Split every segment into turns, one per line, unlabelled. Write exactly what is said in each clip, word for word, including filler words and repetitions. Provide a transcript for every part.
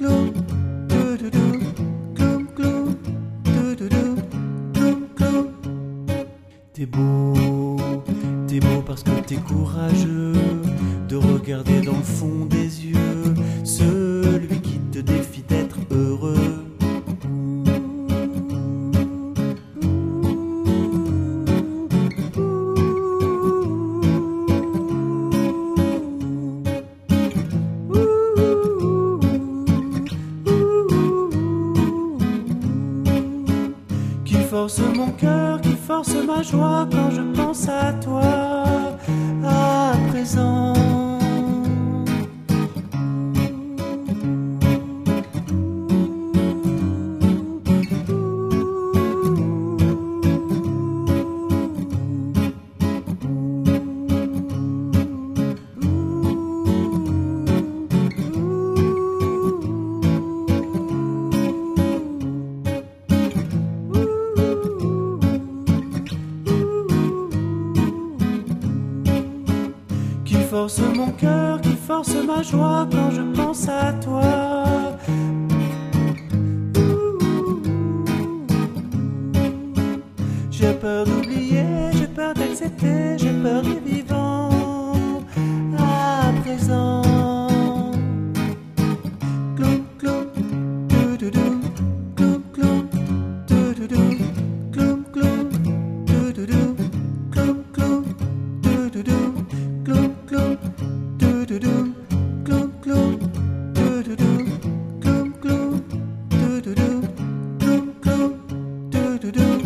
gloum, doudoudou, gloum, gloum, doudoudou, gloum, gloum. T'es beau, t'es beau parce que t'es courageux de regarder dans le fond des yeux celui qui te défie d'être heureux. Qui force mon cœur, qui force ma joie quand je pense à toi, à présent. Qui force mon cœur, qui force ma joie quand je pense à toi. J'ai peur d'oublier, j'ai peur d'accepter, j'ai peur des vivants à présent. Gloum, gloum, doudoudou, gloum, gloum, doudoudou, gloum, gloum, doudoudou, gloum, gloum, doudoudou, gloum, gloum, doudoudou, gloum, gloum, doudoudou, gloum, gloum, doudoudou, gloum, gloum, doudoudou.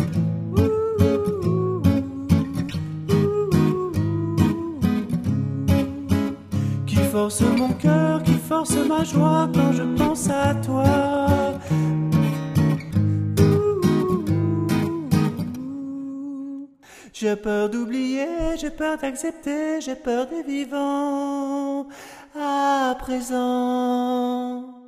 Qui force mon cœur, qui force ma joie quand je pense à toi. J'ai peur d'oublier, j'ai peur d'accepter, j'ai peur des vivants à présent.